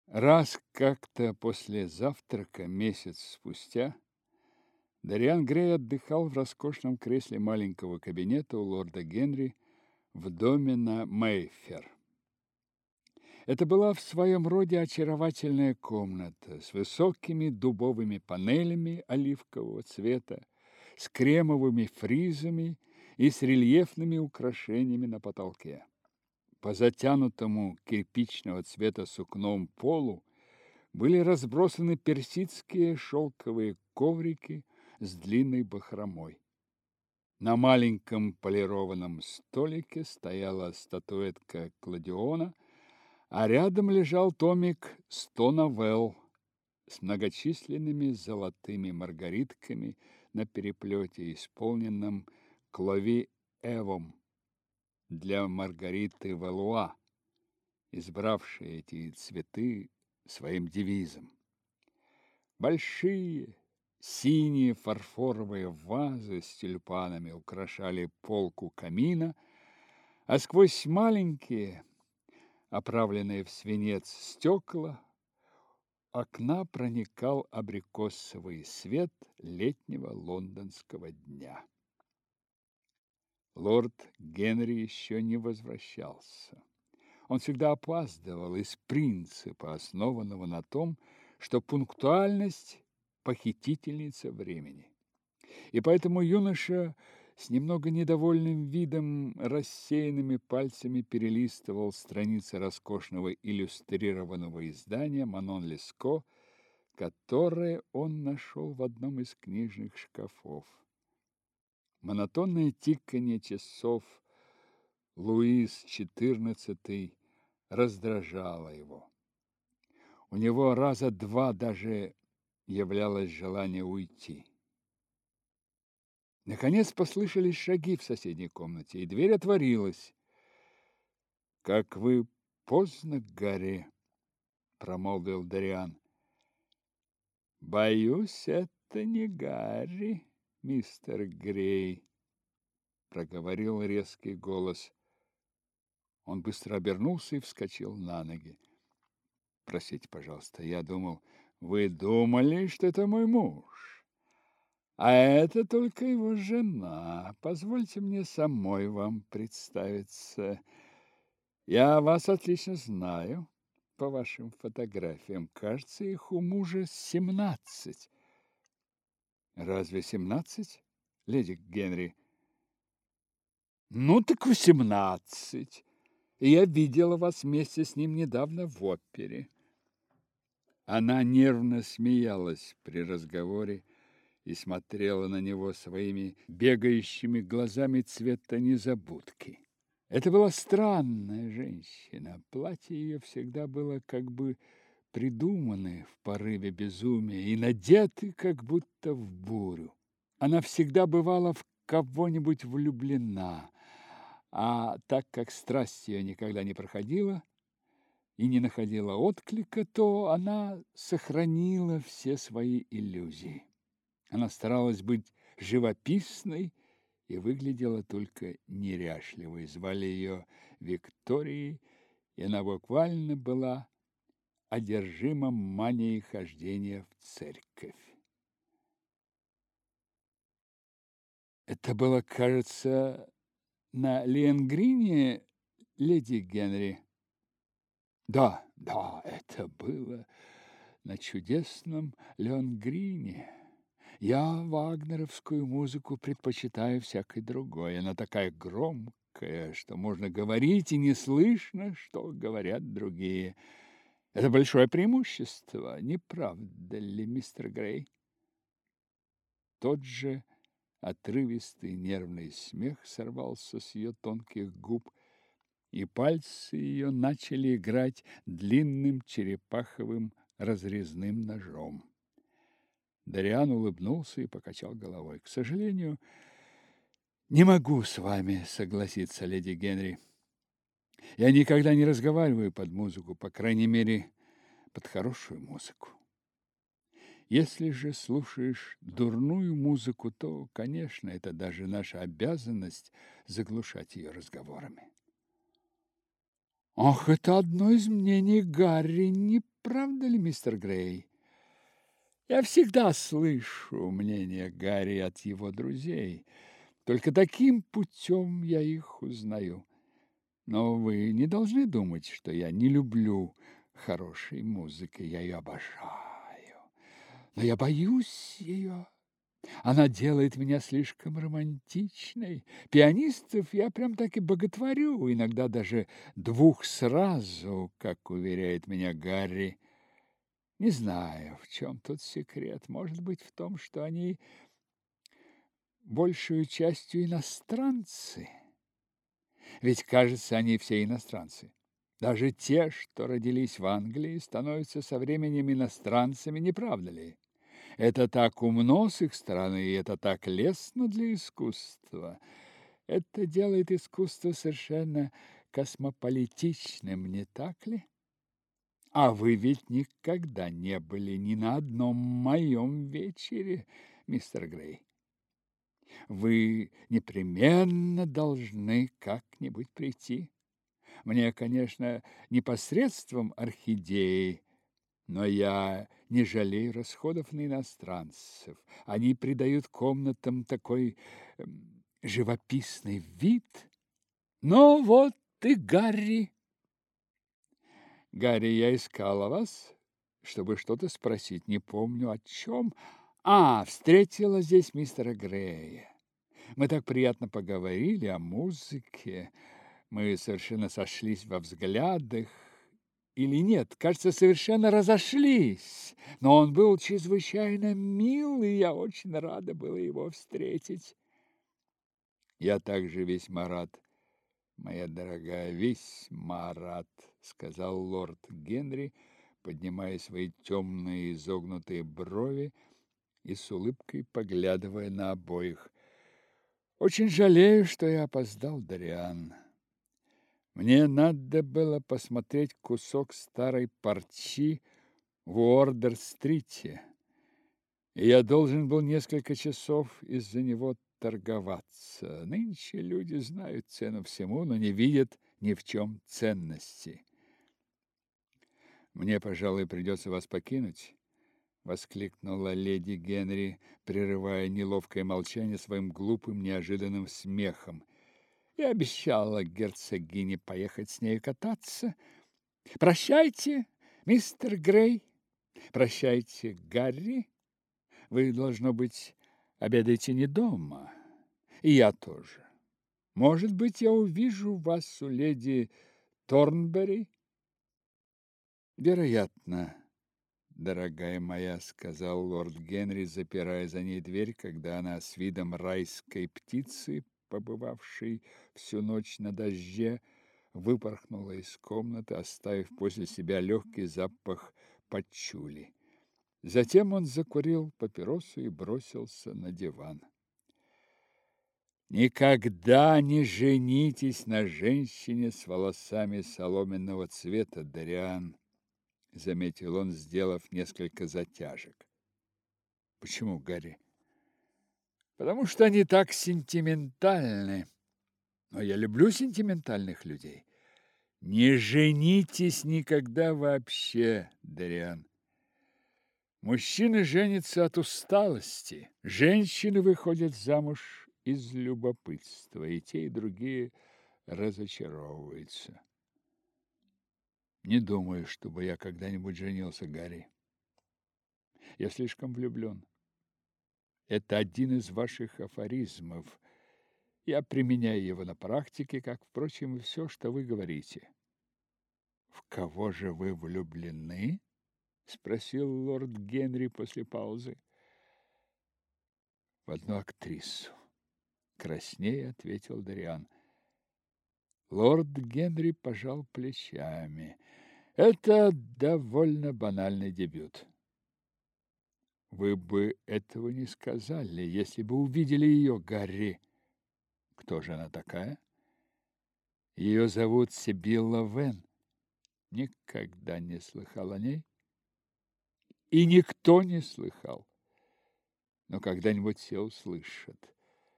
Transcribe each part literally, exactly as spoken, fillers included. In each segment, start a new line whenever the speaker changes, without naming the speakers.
Раз как-то после завтрака, месяц спустя, Дориан Грей отдыхал в роскошном кресле маленького кабинета у лорда Генри в доме на Мейфер. Это была в своем роде очаровательная комната с высокими дубовыми панелями оливкового цвета, с кремовыми фризами и с рельефными украшениями на потолке. По затянутому кирпичного цвета сукном полу были разбросаны персидские шелковые коврики с длинной бахромой. На маленьком полированном столике стояла статуэтка Кладиона, а рядом лежал томик «Сто новелл» с многочисленными золотыми маргаритками на переплете, исполненном Клови Эвом для Маргариты Валуа, избравшей эти цветы своим девизом. Большие синие фарфоровые вазы с тюльпанами украшали полку камина, а сквозь маленькие, оправленные в свинец стекла, окна проникал абрикосовый свет летнего лондонского дня. Лорд Генри еще не возвращался. Он всегда опаздывал из принципа, основанного на том, что пунктуальность – похитительница времени. И поэтому юноша с немного недовольным видом, рассеянными пальцами перелистывал страницы роскошного иллюстрированного издания «Манон Леско», которое он нашел в одном из книжных шкафов. Монотонное тиканье часов Луис четырнадцатый раздражало его. У него раза два даже являлось желание уйти. Наконец послышались шаги в соседней комнате, и дверь отворилась. «Как вы поздно, Гарри!» — промолвил Дориан. «Боюсь, это не Гарри, мистер Грей», — проговорил резкий голос. Он быстро обернулся и вскочил на ноги. «Простите, пожалуйста, я думал, вы думали, что это мой муж. А это только его жена. Позвольте мне самой вам представиться. Я вас отлично знаю по вашим фотографиям. Кажется, их у мужа семнадцать. Разве семнадцать, леди Генри? Ну так восемнадцать. И я видела вас вместе с ним недавно в опере. Она нервно смеялась при разговоре и смотрела на него своими бегающими глазами цвета незабудки. Это была странная женщина. Платье ее всегда было как бы придуманы в порыве безумия и надеты как будто в бурю. Она всегда бывала в кого-нибудь влюблена, а так как страсть ее никогда не проходила и не находила отклика, то она сохранила все свои иллюзии. Она старалась быть живописной и выглядела только неряшливой. Звали ее Викторией, и она буквально была одержима манией хождения в церковь. Это было, кажется, на Лиенгрине, леди Генри. Да, да, это было на чудесном Лиенгрине. Я вагнеровскую музыку предпочитаю всякой другой. Она такая громкая, что можно говорить, и не слышно, что говорят другие. Это большое преимущество, не правда ли, мистер Грей? Тот же отрывистый нервный смех сорвался с ее тонких губ, и пальцы ее начали играть длинным черепаховым разрезным ножом. Дориан улыбнулся и покачал головой. К сожалению, не могу с вами согласиться, леди Генри. Я никогда не разговариваю под музыку, по крайней мере, под хорошую музыку. Если же слушаешь дурную музыку, то, конечно, это даже наша обязанность заглушать ее разговорами. Ах, это одно из мнений Гарри, не правда ли, мистер Грей? Я всегда слышу мнение Гарри от его друзей. Только таким путем я их узнаю. Но вы не должны думать, что я не люблю хорошей музыки. Я ее обожаю. Но я боюсь ее. Она делает меня слишком романтичной. Пианистов я прям таки боготворю, иногда даже двух сразу, как уверяет меня Гарри. Не знаю, в чем тут секрет. Может быть, в том, что они большую частью иностранцы. Ведь, кажется, они все иностранцы. Даже те, что родились в Англии, становятся со временем иностранцами, не правда ли? Это так умно с их стороны, и это так лестно для искусства. Это делает искусство совершенно космополитичным, не так ли? А вы ведь никогда не были ни на одном моем вечере, мистер Грей. Вы непременно должны как-нибудь прийти. Мне, конечно, не посредством орхидеи, но я не жалею расходов на иностранцев. Они придают комнатам такой эм, живописный вид. Но вот и Гарри. Гарри, я искала вас, чтобы что-то спросить. Не помню о чем. А, встретила здесь мистера Грея. Мы так приятно поговорили о музыке. Мы совершенно сошлись во взглядах. Или нет, кажется, совершенно разошлись. Но он был чрезвычайно мил, и я очень рада была его встретить. Я также весьма рад, моя дорогая, весьма рад, сказал лорд Генри, поднимая свои темные изогнутые брови и с улыбкой поглядывая на обоих. Очень жалею, что я опоздал, Дариан. Мне надо было посмотреть кусок старой парчи в Уордер-стрите, и я должен был несколько часов из-за него торговаться. Нынче люди знают цену всему, но не видят ни в чем ценности. Мне, пожалуй, придется вас покинуть, воскликнула леди Генри, прерывая неловкое молчание своим глупым неожиданным смехом. Я обещала герцогине поехать с ней кататься. Прощайте, мистер Грей. Прощайте, Гарри. Вы, должно быть, обедаете не дома. И я тоже. Может быть, я увижу вас у леди Торнберри? Вероятно, дорогая моя, сказал лорд Генри, запирая за ней дверь, когда она с видом райской птицы, побывавшей всю ночь на дожде, выпорхнула из комнаты, оставив после себя легкий запах пачули. Затем он закурил папиросу и бросился на диван. Никогда не женитесь на женщине с волосами соломенного цвета, Дариан, заметил он, сделав несколько затяжек. Почему, Гарри? Потому что они так сентиментальны. Но я люблю сентиментальных людей. Не женитесь никогда вообще, Дариан. Мужчины женятся от усталости, женщины выходят замуж из любопытства, и те, и другие разочаровываются. Не думаю, чтобы я когда-нибудь женился, Гарри. Я слишком влюблен. Это один из ваших афоризмов. Я применяю его на практике, как, впрочем, и все, что вы говорите. В кого же вы влюблены? Спросил лорд Генри после паузы. В одну актрису. Краснее ответил Дариан. Лорд Генри пожал плечами. Это довольно банальный дебют. Вы бы этого не сказали, если бы увидели ее, Гарри. Кто же она такая? Ее зовут Сибилла Вен. Никогда не слыхал о ней. И никто не слыхал. Но когда-нибудь все услышат.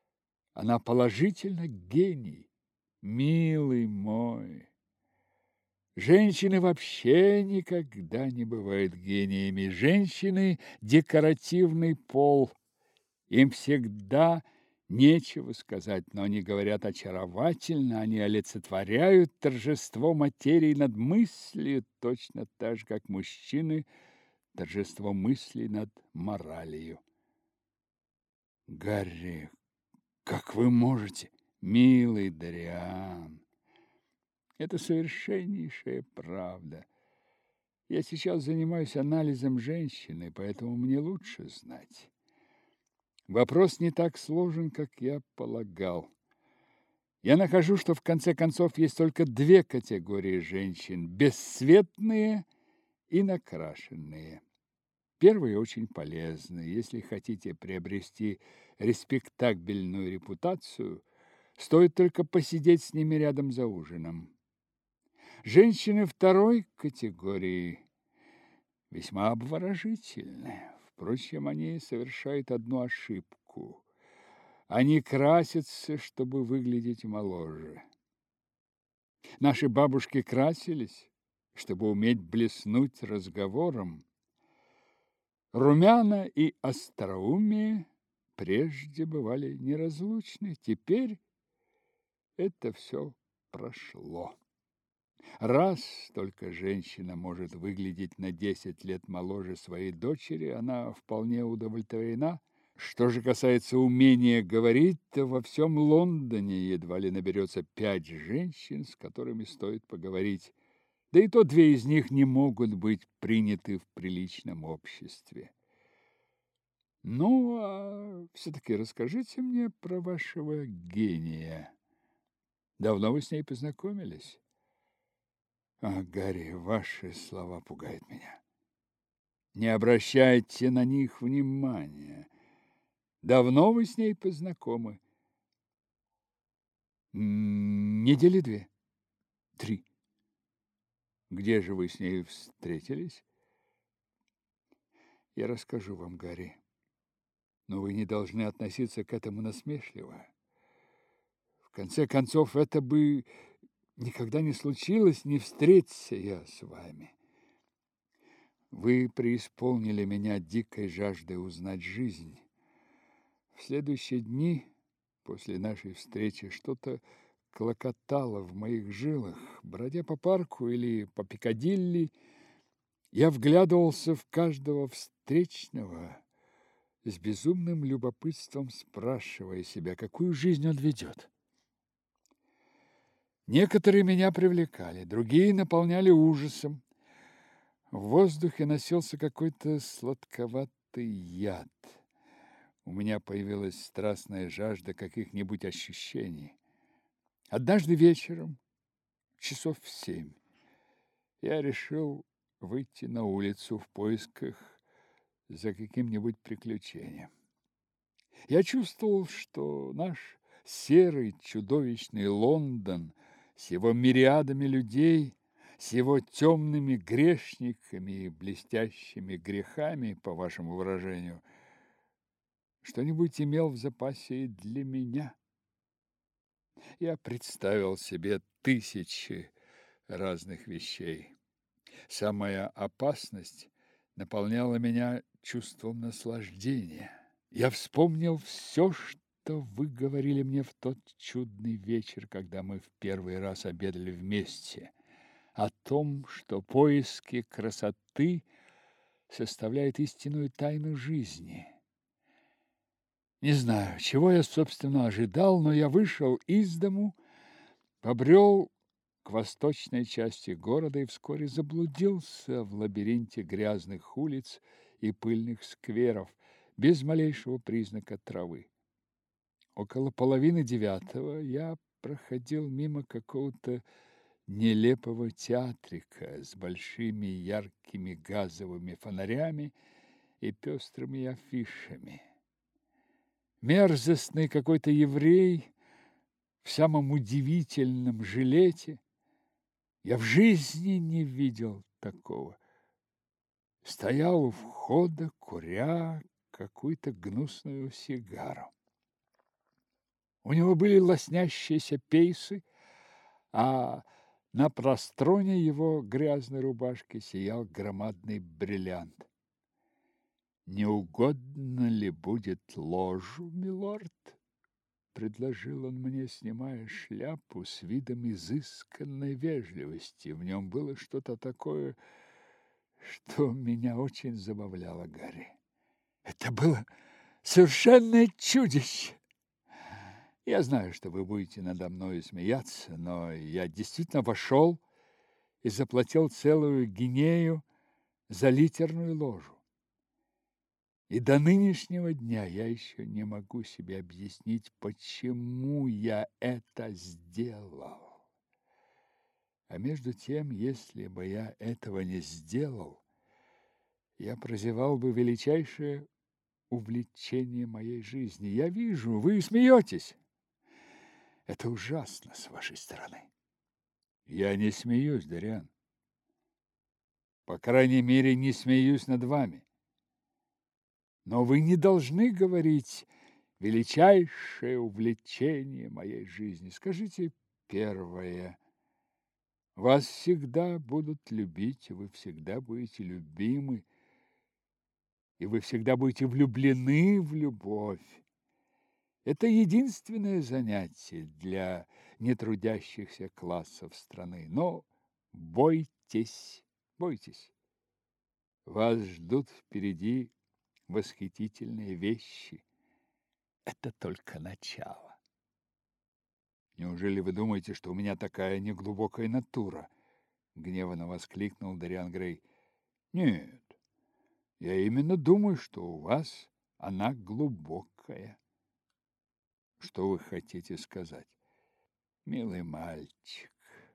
Она положительно гений, милый мой. Женщины вообще никогда не бывают гениями. Женщины – декоративный пол. Им всегда нечего сказать, но они говорят очаровательно, они олицетворяют торжество материи над мыслью, точно так же, как мужчины – торжество мыслей над моралью. Гарри, как вы можете? Милый Дариан, это совершеннейшая правда. Я сейчас занимаюсь анализом женщины, поэтому мне лучше знать. Вопрос не так сложен, как я полагал. Я нахожу, что в конце концов есть только две категории женщин – бесцветные и накрашенные. Первые очень полезны. Если хотите приобрести респектабельную репутацию, стоит только посидеть с ними рядом за ужином. Женщины второй категории весьма обворожительны. Впрочем, они совершают одну ошибку. Они красятся, чтобы выглядеть моложе. Наши бабушки красились, чтобы уметь блеснуть разговором. Румяна и остроумие прежде бывали неразлучны. Теперь это все прошло. Раз только женщина может выглядеть на десять лет моложе своей дочери, она вполне удовлетворена. Что же касается умения говорить, то во всем Лондоне едва ли наберется пять женщин, с которыми стоит поговорить. Да и то две из них не могут быть приняты в приличном обществе. Ну, а все-таки расскажите мне про вашего гения. Давно вы с ней познакомились? А, Гарри, ваши слова пугают меня. Не обращайте на них внимания. Давно вы с ней познакомы? Недели две. Три. Где же вы с ней встретились? Я расскажу вам, Гарри. Но вы не должны относиться к этому насмешливо. В конце концов, это бы никогда не случилось, не встреться я с вами. Вы преисполнили меня дикой жаждой узнать жизнь. В следующие дни после нашей встречи что-то клокотало в моих жилах. Бродя по парку или по Пикадилли, я вглядывался в каждого встречного, с безумным любопытством спрашивая себя, какую жизнь он ведет. Некоторые меня привлекали, другие наполняли ужасом. В воздухе носился какой-то сладковатый яд. У меня появилась страстная жажда каких-нибудь ощущений. Однажды вечером, часов в семь, я решил выйти на улицу в поисках за каким-нибудь приключением. Я чувствовал, что наш серый чудовищный Лондон с его мириадами людей, с его темными грешниками и блестящими грехами, по вашему выражению, что-нибудь имел в запасе и для меня. Я представил себе тысячи разных вещей. Самая опасность наполняла меня чувством наслаждения. Я вспомнил все, что вы говорили мне в тот чудный вечер, когда мы в первый раз обедали вместе, о том, что поиски красоты составляют истинную тайну жизни. Не знаю, чего я, собственно, ожидал, но я вышел из дому, побрел к восточной части города и вскоре заблудился в лабиринте грязных улиц и пыльных скверов, без малейшего признака травы. Около половины девятого я проходил мимо какого-то нелепого театрика с большими яркими газовыми фонарями и пестрыми афишами. Мерзостный какой-то еврей в самом удивительном жилете. Я в жизни не видел такого. Стоял у входа, куря какую-то гнусную сигару. У него были лоснящиеся пейсы, а На простроне его грязной рубашки сиял громадный бриллиант. «Не угодно ли будет ложу, милорд?» — предложил он мне, снимая шляпу с видом изысканной вежливости. В нем было что-то такое, что меня очень забавляло, Гарри. Это было совершенное чудище. Я знаю, что вы будете надо мной смеяться, но я действительно вошел и заплатил целую гинею за литерную ложу. И до нынешнего дня я еще не могу себе объяснить, почему я это сделал. А между тем, если бы я этого не сделал, я прозевал бы величайшее увлечение моей жизни. Я вижу, вы смеетесь. Это ужасно с вашей стороны. Я не смеюсь, Дариан. По крайней мере, не смеюсь над вами. Но вы не должны говорить величайшее увлечение моей жизни. Скажите первое. Вас всегда будут любить, вы всегда будете любимы, и вы всегда будете влюблены в любовь. Это единственное занятие для нетрудящихся классов страны. Но бойтесь, бойтесь. Вас ждут впереди восхитительные вещи. Это только начало. Неужели вы думаете, что у меня такая неглубокая натура? Гневно воскликнул Дариан Грей. Нет, я именно думаю, что у вас она глубокая. Что вы хотите сказать? Милый мальчик,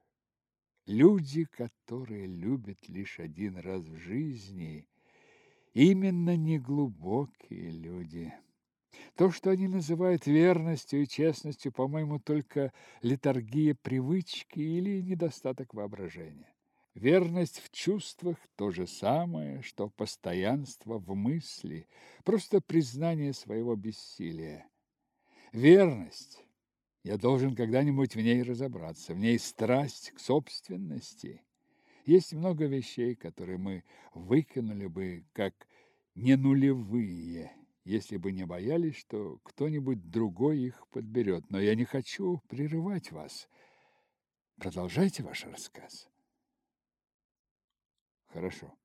люди, которые любят лишь один раз в жизни, именно неглубокие люди. То, что они называют верностью и честностью, по-моему, только летаргия привычки или недостаток воображения. Верность в чувствах – то же самое, что постоянство в мысли, просто признание своего бессилия. Верность. Я должен когда-нибудь в ней разобраться, в ней страсть к собственности. Есть много вещей, которые мы выкинули бы как не нулевые, если бы не боялись, что кто-нибудь другой их подберет. Но я не хочу прерывать вас. Продолжайте ваш рассказ. Хорошо.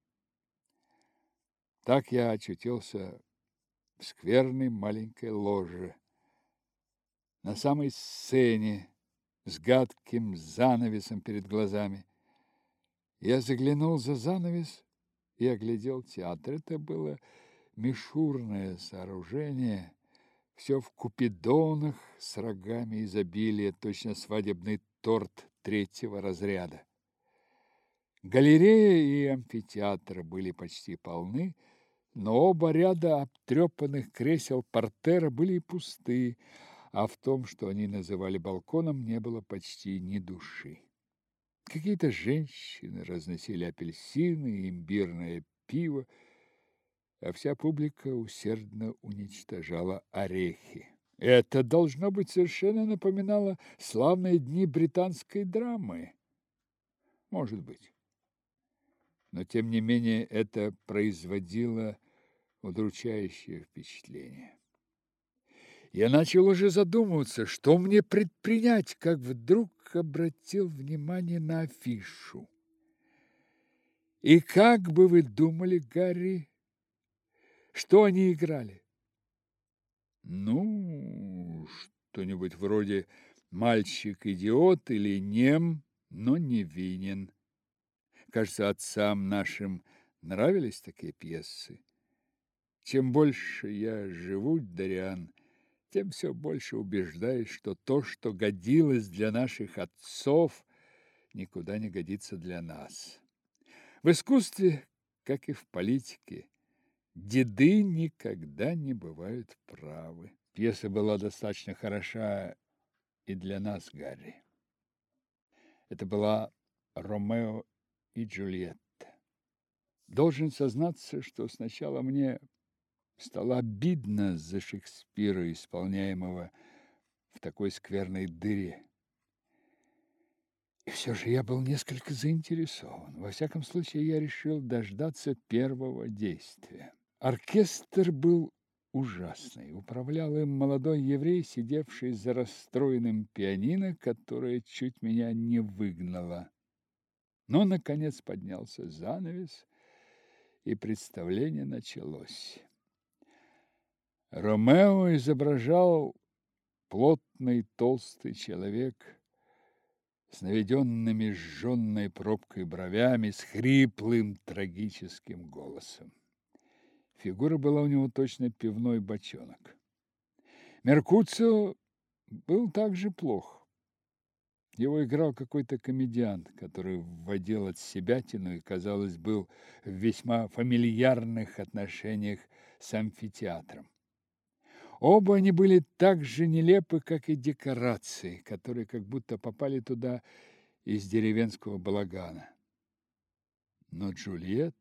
Так я очутился в скверной маленькой ложе, на самой сцене, с гадким занавесом перед глазами. Я заглянул за занавес и оглядел театр. Это было мишурное сооружение, все в купидонах с рогами изобилия, точно свадебный торт третьего разряда. Галерея и амфитеатр были почти полны, но оба ряда обтрепанных кресел портера были пусты, а в том, что они называли балконом, не было почти ни души. Какие-то женщины разносили апельсины и имбирное пиво, а вся публика усердно уничтожала орехи. Это, должно быть, совершенно напоминало славные дни британской драмы. Может быть. Но, тем не менее, это производило удручающее впечатление. Я начал уже задумываться, что мне предпринять, как вдруг обратил внимание на афишу. И как бы вы думали, Гарри, что они играли? Ну, что-нибудь вроде «Мальчик-идиот» или «Нем, но не винен». Кажется, отцам нашим нравились такие пьесы. Чем больше я живу, Дариан, тем все больше убеждаюсь, что то, что годилось для наших отцов, никуда не годится для нас. В искусстве, как и в политике, деды никогда не бывают правы. Пьеса была достаточно хороша и для нас, Гарри. Это была «Ромео и Джульетта». Должен сознаться, что сначала мне стало обидно за Шекспира, исполняемого в такой скверной дыре. И все же я был несколько заинтересован. Во всяком случае, я решил дождаться первого действия. Оркестр был ужасный. Управлял им молодой еврей, сидевший за расстроенным пианино, которое чуть меня не выгнало. Но, наконец, поднялся занавес, и представление началось. Ромео изображал плотный толстый человек с наведенными жженной пробкой бровями, с хриплым трагическим голосом. Фигура была у него точно пивной бочонок. Меркуцио был также плох. Его играл какой-то комедиант, который вводил от себятину и, казалось, был в весьма фамильярных отношениях с амфитеатром. Оба они были так же нелепы, как и декорации, которые как будто попали туда из деревенского балагана. Но Джульетта,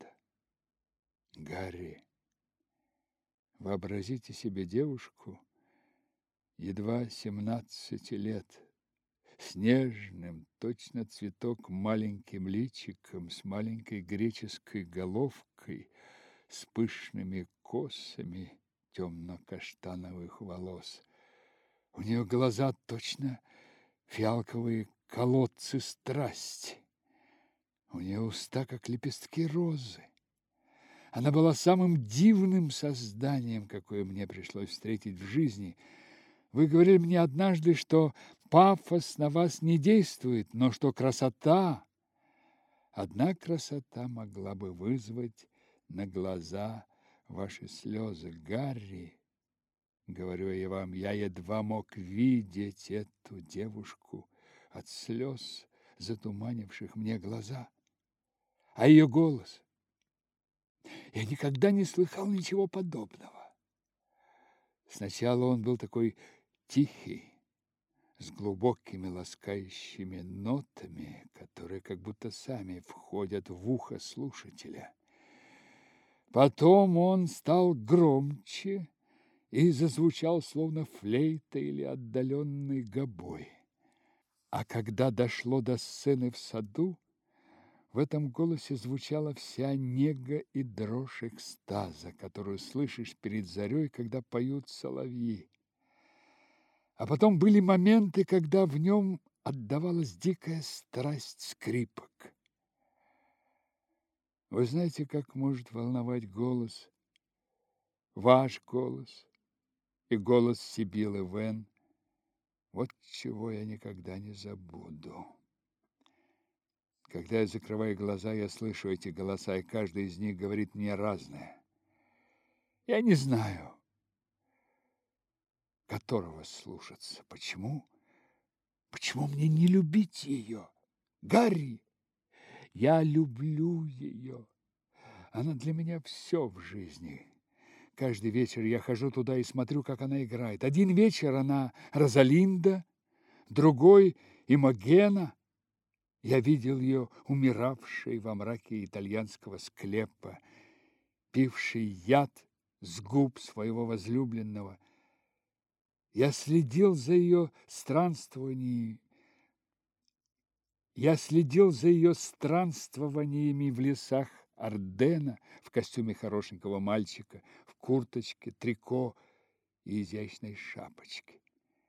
Гарри, вообразите себе девушку, едва семнадцати лет, с нежным, точно цветок, маленьким личиком, с маленькой греческой головкой, с пышными косами темно-каштановых волос. У нее глаза точно фиалковые колодцы страсти. У нее уста, как лепестки розы. Она была самым дивным созданием, какое мне пришлось встретить в жизни. Вы говорили мне однажды, что пафос на вас не действует, но что красота, одна красота могла бы вызвать на глаза ваши слезы. Гарри, говорю я вам, я едва мог видеть эту девушку от слез, затуманивших мне глаза. А ее голос? Я никогда не слыхал ничего подобного. Сначала он был такой тихий, с глубокими ласкающими нотами, которые как будто сами входят в ухо слушателя. Потом он стал громче и зазвучал словно флейта или отдаленный гобой. А когда дошло до сцены в саду, в этом голосе звучала вся нега и дрожь экстаза, которую слышишь перед зарей, когда поют соловьи. А потом были моменты, когда в нем отдавалась дикая страсть скрипок. Вы знаете, как может волновать голос, ваш голос и голос Сибилы Вен? Вот чего я никогда не забуду. Когда я закрываю глаза, я слышу эти голоса, и каждый из них говорит мне разное. Я не знаю, которого слушаться. Почему? Почему мне не любить ее? Гарри, я люблю ее. Она для меня все в жизни. Каждый вечер я хожу туда и смотрю, как она играет. Один вечер она Розалинда, другой Имогена. Я видел ее умиравшей во мраке итальянского склепа, пившей яд с губ своего возлюбленного. Я следил за ее странствованиями, я следил за ее странствованиями в лесах Ардена в костюме хорошенького мальчика, в курточке, трико и изящной шапочке.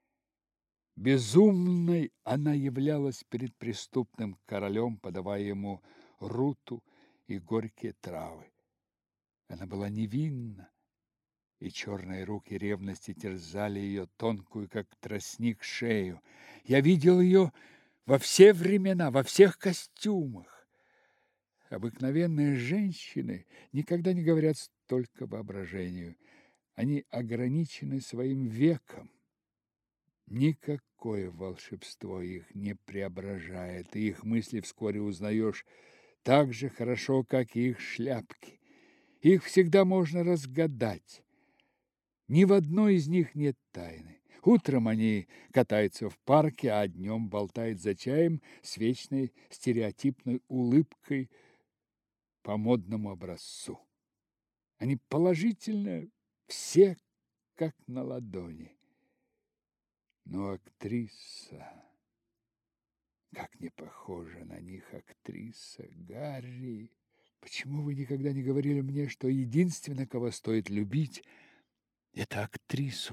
Безумной она являлась перед преступным королем, подавая ему руту и горькие травы. Она была невинна, и черные руки ревности терзали ее тонкую, как тростник, шею. Я видел ее во все времена, во всех костюмах. Обыкновенные женщины никогда не говорят столько воображению. Они ограничены своим веком. Никакое волшебство их не преображает, и их мысли вскоре узнаешь так же хорошо, как и их шляпки. Их всегда можно разгадать. Ни в одной из них нет тайны. Утром они катаются в парке, а днем болтают за чаем с вечной стереотипной улыбкой по модному образцу. Они положительно все как на ладони. Но актриса, Как не похожа на них актриса Гарри. Почему вы никогда не говорили мне, что единственное, кого стоит любить, это актрису?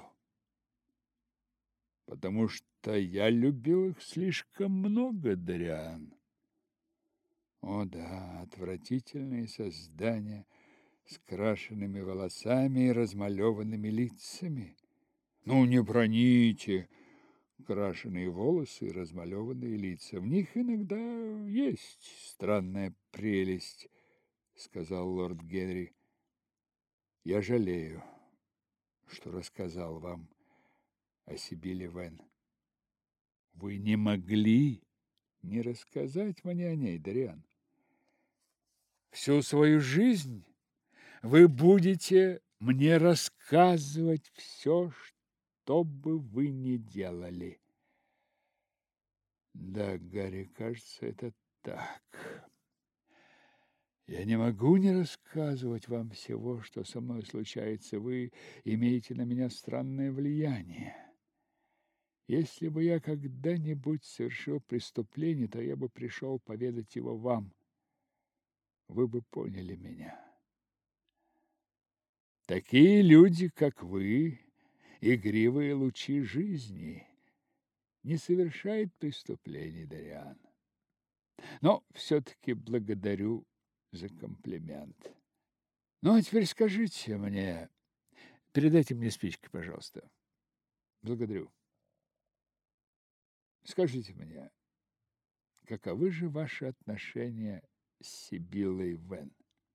Потому что я любил их слишком много, Дариан. О да, отвратительные создания с крашенными волосами и размалеванными лицами. Ну, не броните крашеные волосы и размалеванные лица. В них иногда есть странная прелесть, сказал лорд Генри. Я жалею, что рассказал вам о Сибиле Вен. Вы не могли не рассказать мне о ней, Дариан. Всю свою жизнь вы будете мне рассказывать все, что бы вы ни делали. Да, Гарри, кажется, это так. Я не могу не рассказывать вам всего, что со мной случается. Вы имеете на меня странное влияние. Если бы я когда-нибудь совершил преступление, то я бы пришел поведать его вам. Вы бы поняли меня. Такие люди, как вы, игривые лучи жизни, не совершают преступлений, Дариан. Но все-таки благодарю за комплимент. Ну, а теперь скажите мне, передайте мне спички, пожалуйста. Благодарю. Скажите мне, каковы же ваши отношения с Сибиллой Вен?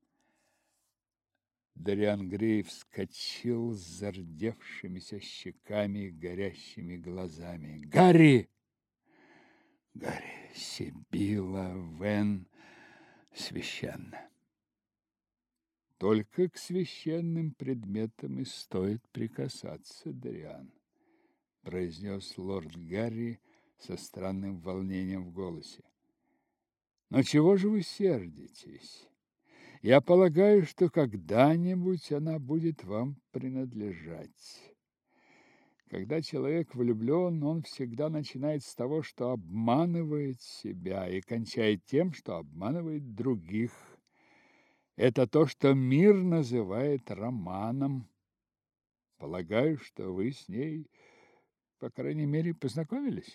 Дариан Грей вскочил с зардевшимися щеками и горящими глазами. Гарри! Гарри, Сибилла Вен священна. Только к священным предметам и стоит прикасаться, Дариан, произнес лорд Гарри со странным волнением в голосе. Но чего же вы сердитесь? Я полагаю, что когда-нибудь она будет вам принадлежать. Когда человек влюблен, он всегда начинает с того, что обманывает себя, и кончает тем, что обманывает других. Это то, что мир называет романом. Полагаю, что вы с ней, по крайней мере, познакомились?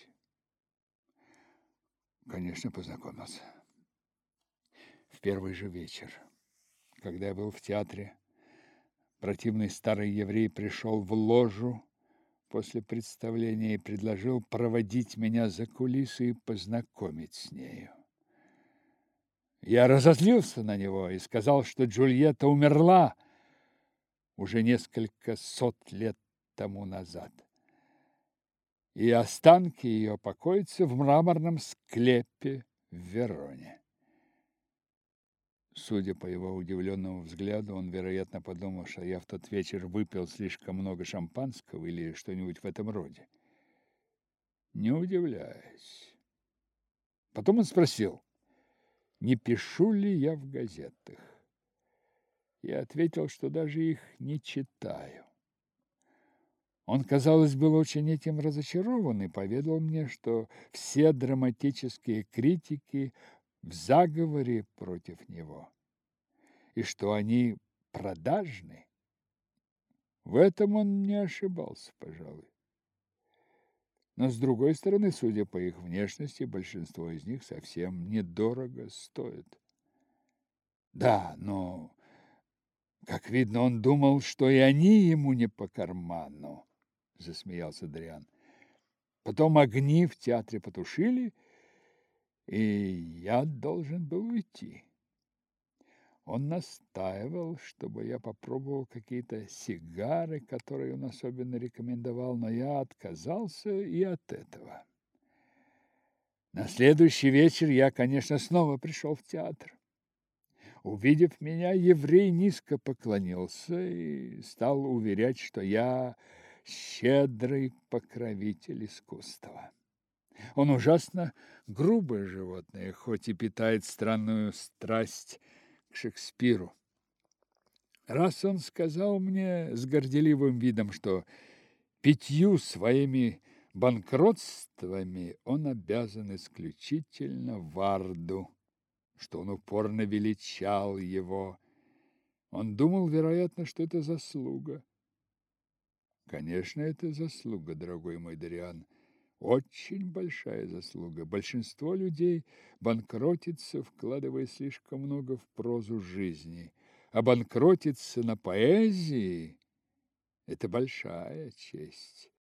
Конечно, познакомился. В первый же вечер, когда я был в театре, противный старый еврей пришел в ложу после представления и предложил проводить меня за кулисы и познакомить с нею. Я разозлился на него и сказал, что Джульетта умерла уже несколько сот лет тому назад, и останки ее покоятся в мраморном склепе в Вероне. Судя по его удивленному взгляду, он, вероятно, подумал, что я в тот вечер выпил слишком много шампанского или что-нибудь в этом роде. Не удивляюсь. Потом он спросил, не пишу ли я в газетах. Я ответил, что даже их не читаю. Он, казалось, был очень этим разочарован и поведал мне, что все драматические критики в заговоре против него, и что они продажны. В этом он не ошибался, пожалуй. Но, с другой стороны, судя по их внешности, большинство из них совсем недорого стоит. Да, но, как видно, он думал, что и они ему не по карману, засмеялся Дариан. Потом огни в театре потушили, и я должен был уйти. Он настаивал, чтобы я попробовал какие-то сигары, которые он особенно рекомендовал, но я отказался и от этого. На следующий вечер я, конечно, снова пришел в театр. Увидев меня, еврей низко поклонился и стал уверять, что я щедрый покровитель искусства. Он ужасно грубое животное, хоть и питает странную страсть к Шекспиру. Раз он сказал мне с горделивым видом, что пятью своими Банкротствами он обязан исключительно Варду, что он упорно величал его. Он думал, вероятно, что это заслуга. Конечно, это заслуга, дорогой мой Дариан. Очень большая заслуга. Большинство людей банкротится, вкладывая слишком много в прозу жизни. А банкротиться на поэзии – это большая честь.